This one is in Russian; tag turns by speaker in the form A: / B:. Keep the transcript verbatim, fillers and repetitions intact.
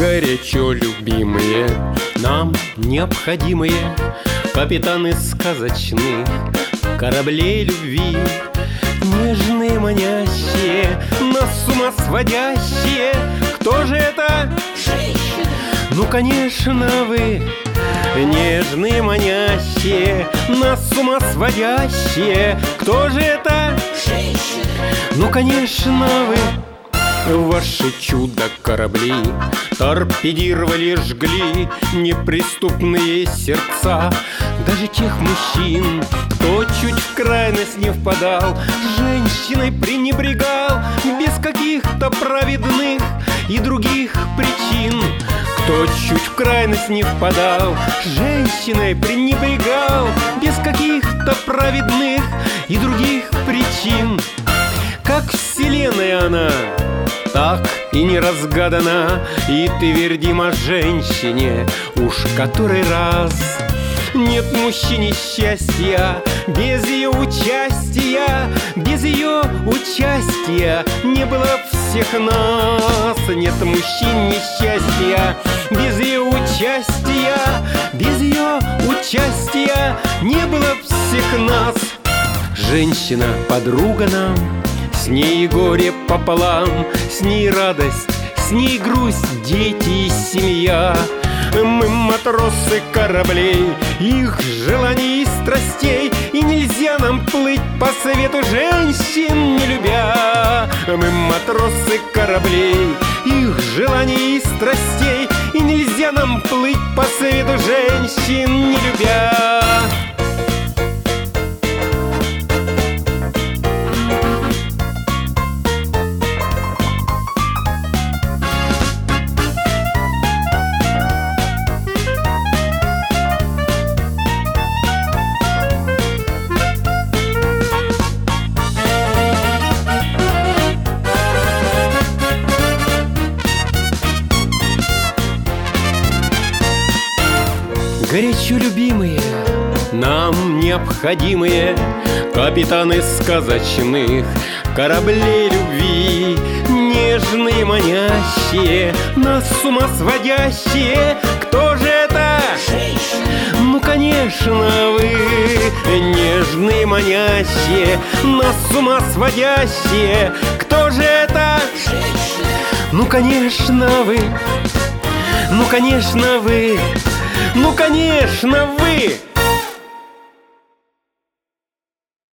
A: Горячо любимые, нам необходимые капитаны сказочных кораблей любви. Нежные, манящие, нас с ума сводящие. Кто же это?
B: Женщины.
A: Ну, конечно, вы. Нежные, манящие, нас с ума сводящие. Кто же это?
B: Женщины.
A: Ну, конечно, вы. Ваши чудо-корабли торпедировали, жгли неприступные сердца даже тех мужчин, кто чуть в крайность не впадал, женщиной пренебрегал без каких-то праведных и других причин. Кто чуть в крайность не впадал, женщиной пренебрегал без каких-то праведных и других причин. Как вселенная она, так и не разгадана, и твердим о женщине уж который раз. Нет мужчине счастья без ее участия, без ее участия не было всех нас. Нет мужчине счастья без ее участия, без ее участия не было всех нас. Женщина — подруга нам, с ней горе пополам, с ней радость, с ней грусть, дети и семья. Мы матросы кораблей, их желаний и страстей, и нельзя нам плыть по свету женщин не любя. Мы матросы кораблей, их желаний и страстей, и нельзя нам плыть по свету женщин не любя. Горячо любимые, нам необходимые капитаны сказочных кораблей любви. Нежные, манящие, нас с ума сводящие. Кто же это?
B: Женщины.
A: Ну, конечно, вы. Нежные, манящие, нас с ума сводящие. Кто же это?
B: Женщины.
A: Ну, конечно, вы. Ну, конечно, вы. Ну, конечно, вы!